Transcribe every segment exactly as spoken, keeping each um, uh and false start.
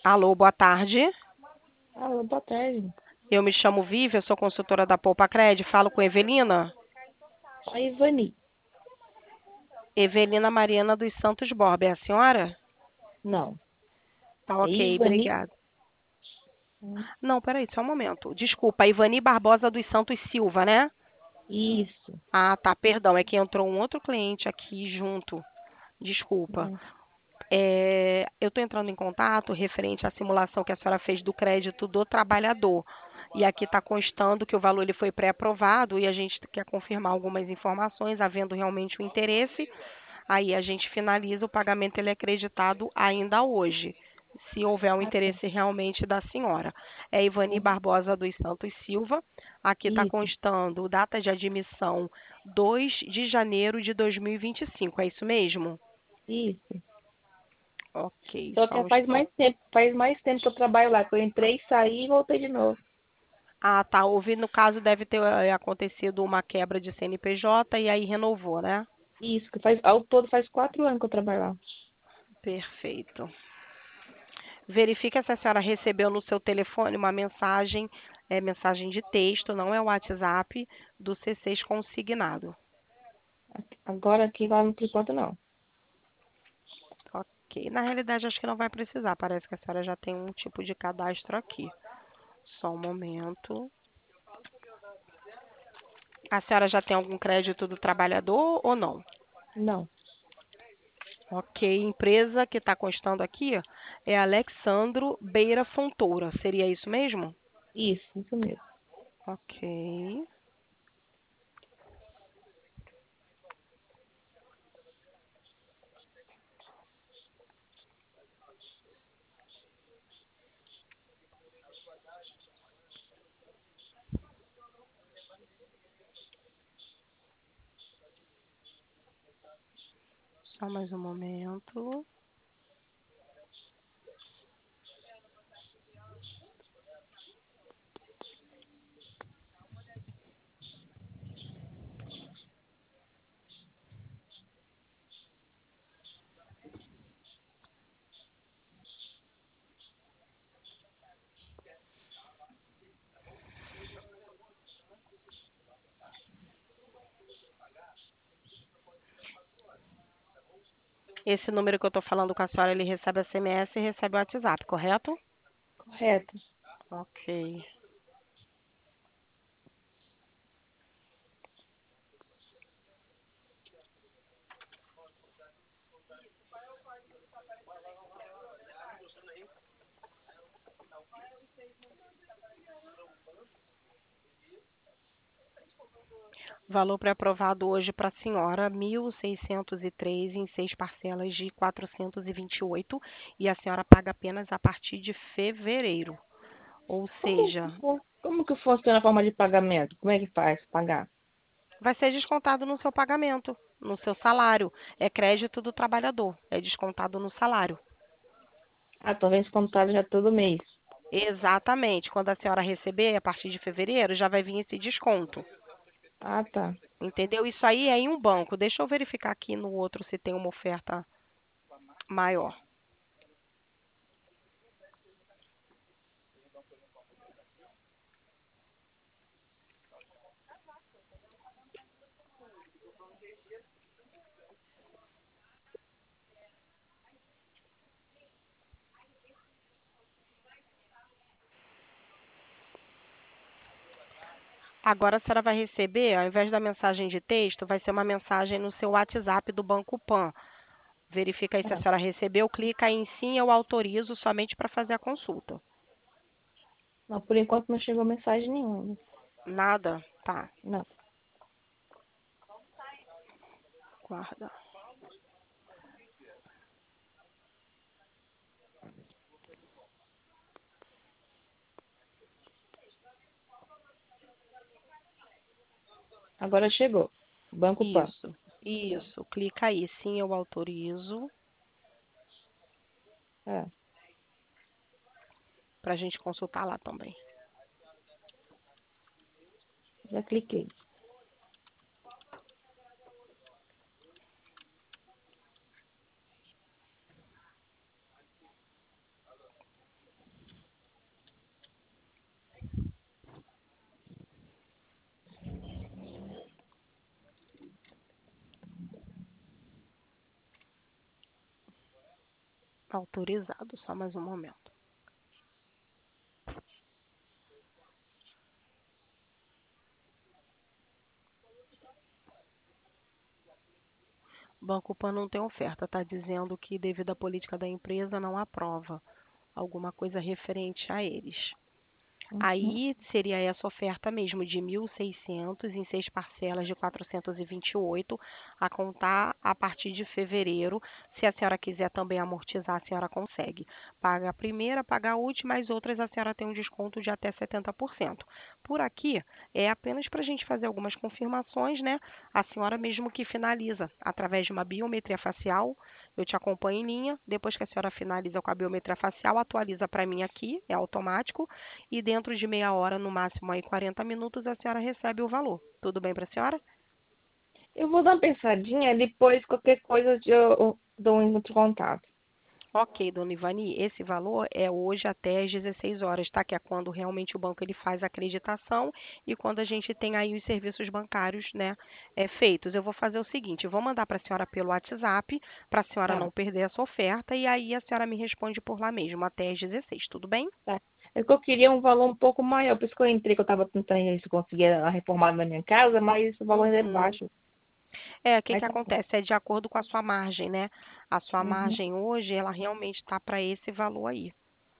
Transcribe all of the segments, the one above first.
Alô, boa tarde. Alô, boa tarde. Eu me chamo Vivi, eu sou consultora da Poupa Cred. Falo com Evelina. A Ivani. Evelina Mariana dos Santos Borba, é a senhora? Não. Tá É ok, Ivani? obrigada. Não, peraí, só um momento. Desculpa, Ivani Barbosa dos Santos Silva, né? Isso. Ah, tá, perdão, é que entrou um outro cliente aqui junto. Desculpa. Hum, É, eu estou entrando em contato referente à simulação que a senhora fez do crédito do trabalhador. E aqui está constando que o valor ele foi pré-aprovado e a gente quer confirmar algumas informações, havendo realmente o interesse. Aí a gente finaliza o pagamento, ele é acreditado ainda hoje, se houver o Ah, tá. interesse realmente da senhora. É Ivani Uhum. Barbosa dos Santos Silva. Aqui está Isso. constando data de admissão dois de janeiro de dois mil e vinte e cinco. É isso mesmo? Isso. Ok, Só só que um faz mais tempo, faz mais tempo que eu trabalho lá, que eu entrei, saí e voltei de novo. Ah, tá. Houve, no caso, deve ter eh, acontecido uma quebra de C N P J e aí renovou, né? Isso, que faz, ao todo faz quatro anos que eu trabalho lá. Perfeito. Verifique se a senhora recebeu no seu telefone uma mensagem, é, mensagem de texto, não é o WhatsApp, do C seis consignado. Agora aqui lá não por enquanto não. Ok. Na realidade, acho que não vai precisar. Parece que a senhora já tem um tipo de cadastro aqui. Só um momento. A senhora já tem algum crédito do trabalhador ou não? Não. Ok, empresa que está constando aqui é Alexandro Beira Fontoura. Seria isso mesmo? Isso, isso mesmo. Ok. Só mais um momento. Esse número que eu estou falando com a senhora, ele recebe S M S e recebe o WhatsApp, correto? Correto. Ok. Valor pré-aprovado hoje para a senhora, mil seiscentos e três em seis parcelas de quatrocentos e vinte e oito, e a senhora paga apenas a partir de fevereiro. Ou Como que, seja, fun- como que funciona a forma de pagamento? Como é que faz pagar? vai ser descontado no seu pagamento, no seu salário. É crédito do trabalhador, é descontado no salário. Ah, tô vendo descontado já todo mês. Exatamente. Quando a senhora receber, a partir de fevereiro, já vai vir esse desconto. Ah, tá. Entendeu? Isso aí é em um banco. Deixa eu verificar aqui no outro se tem uma oferta maior. Agora a senhora vai receber, ao invés da mensagem de texto, vai ser uma mensagem no seu WhatsApp do Banco Pan. Verifica aí se a Ah, senhora recebeu, clica aí em sim, eu autorizo somente para fazer a consulta. não, por enquanto não chegou mensagem nenhuma. Nada? Tá. Não. Guarda. Agora chegou. Banco Pan. Isso. Isso. Clica aí, sim, eu autorizo, Ah, para a gente consultar lá também. já cliquei. Autorizado, só mais um momento. Banco Pan não tem oferta, está dizendo que devido à política da empresa não aprova alguma coisa referente a eles. Uhum. Aí seria essa oferta mesmo de mil e seiscentos em seis parcelas de quatrocentos e vinte e oito a contar a partir de fevereiro. Se a senhora quiser também amortizar, a senhora consegue. Paga a primeira, paga a última, as outras a senhora tem um desconto de até setenta por cento. Por aqui é apenas para a gente fazer algumas confirmações, né? A senhora mesmo que finaliza através de uma biometria facial. Eu te acompanho em linha. Depois que a senhora finaliza com a biometria facial, atualiza para mim aqui, é automático e dentro de meia hora, no máximo aí quarenta minutos, a senhora recebe o valor. Tudo bem para a senhora? Eu vou dar uma pensadinha, depois qualquer coisa eu eu dou um outro contato. Ok, dona Ivani, esse valor é hoje até às dezesseis horas, tá? Que é quando realmente o banco ele faz a acreditação e quando a gente tem aí os serviços bancários, né, é, feitos. Eu vou fazer o seguinte, eu vou mandar para a senhora pelo WhatsApp, para a senhora Tá, não perder essa oferta, e aí a senhora me responde por lá mesmo, até às dezesseis, tudo bem? tá. É que eu queria um valor um pouco maior, por isso que eu entrei, que eu estava tentando ver se eu conseguia a reformada na minha casa, mas o valor ainda é Uhum. baixo. É, o que Mas que tá bom. acontece? É de acordo com a sua margem, né? A sua Uhum. margem hoje, ela realmente está para esse valor aí.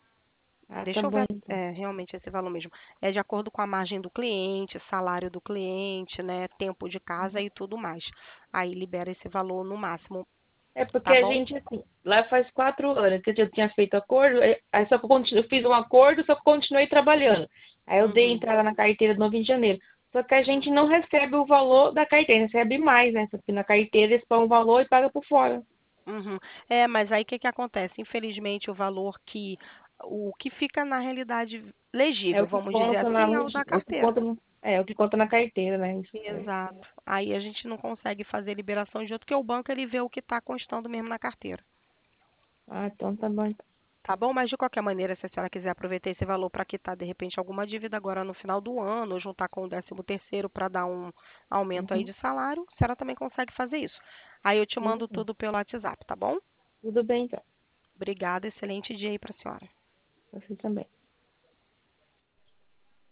Ah, tá Deixa eu bom ver, então. é, realmente esse valor mesmo. É de acordo com a margem do cliente, salário do cliente, né? Tempo de casa Uhum. e tudo mais. Aí libera esse valor no máximo, É porque tá a bom? gente, assim, lá faz quatro anos que eu tinha feito acordo, aí aí só que eu, continu- eu fiz um acordo, só que eu continuei trabalhando. Aí eu dei Uhum, entrada na carteira do novo de janeiro. Só que a gente não recebe o valor da carteira, recebe mais, né? Só que na carteira eles põem o valor e pagam por fora. uhum. É, mas aí o que que acontece? Infelizmente, o valor que o que fica na realidade É legível, o que vamos dizer conta na, assim, é o da é o que carteira. conta, no- é o que conta na carteira, né? Isso, é. Exato. Aí a gente não consegue fazer liberação de outro, porque o banco ele vê o que está constando mesmo na carteira. Ah, então tá bom. Então. Tá bom? Mas de qualquer maneira, se a senhora quiser aproveitar esse valor para quitar de repente alguma dívida agora no final do ano, ou juntar com o décimo terceiro para dar um aumento aí Uhum. de salário, a senhora também consegue fazer isso. Aí eu te Tudo mando bem. tudo pelo WhatsApp, tá bom? Tudo bem, então. Obrigada, excelente dia aí para a senhora. Você também.